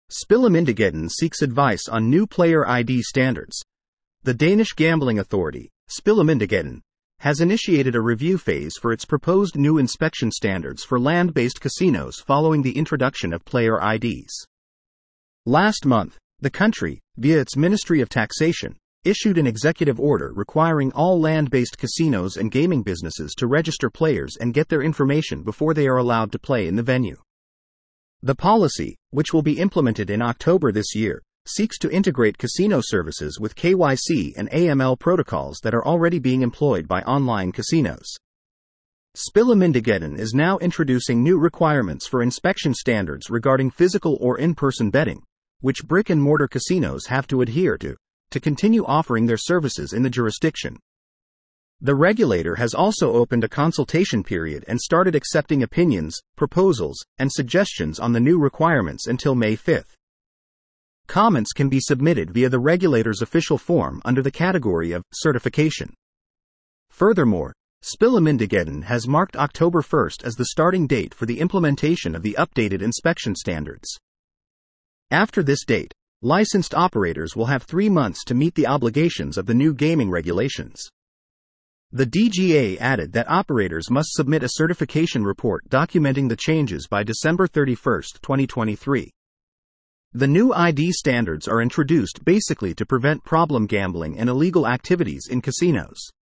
Spillemyndigheden seeks advice on new player ID standards. The Danish gambling authority, Spillemyndigheden, has initiated a review phase for its proposed new inspection standards for land-based casinos following the introduction of player IDs. Last month, the country, via its Ministry of Taxation, issued an executive order requiring all land-based casinos and gaming businesses to register players and get their information before they are allowed to play in the venue. The policy, which will be implemented in October this year, seeks to integrate casino services with KYC and AML protocols that are already being employed by online casinos. Spillemyndigheden is now introducing new requirements for inspection standards regarding physical or in-person betting, which brick-and-mortar casinos have to adhere to continue offering their services in the jurisdiction. The regulator has also opened a consultation period and started accepting opinions, proposals, and suggestions on the new requirements until May 5. Comments can be submitted via the regulator's official form under the category of certification. Furthermore, Spillemyndigheden has marked October 1 as the starting date for the implementation of the updated inspection standards. After this date, licensed operators will have 3 months to meet the obligations of the new gaming regulations. The DGA added that operators must submit a certification report documenting the changes by December 31, 2023. The new ID standards are introduced basically to prevent problem gambling and illegal activities in casinos.